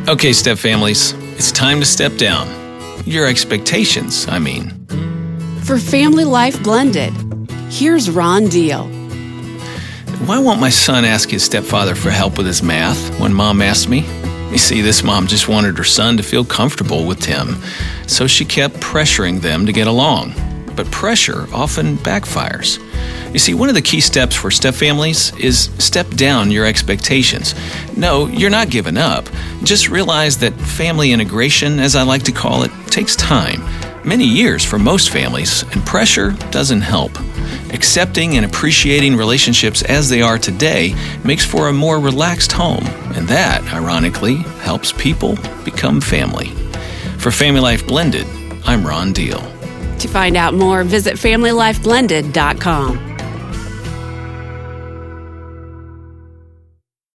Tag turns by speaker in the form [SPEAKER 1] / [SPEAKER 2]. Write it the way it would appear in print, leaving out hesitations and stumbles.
[SPEAKER 1] Okay, step families, it's time to step down. Your expectations, I mean.
[SPEAKER 2] For Family Life Blended, here's Ron Deal.
[SPEAKER 1] Why won't my son ask his stepfather for help with his math when Mom asked me? You see, this mom just wanted her son to feel comfortable with Tim, so she kept pressuring them to get along. But pressure often backfires. You see, one of the key steps for step families is step down your expectations. No, you're not giving up. Just realize that family integration, as I like to call it, takes time. Many years for most families, and pressure doesn't help. Accepting and appreciating relationships as they are today makes for a more relaxed home, and that, ironically, helps people become family. For Family Life Blended, I'm Ron Deal.
[SPEAKER 2] To find out more, visit FamilyLifeBlended.com.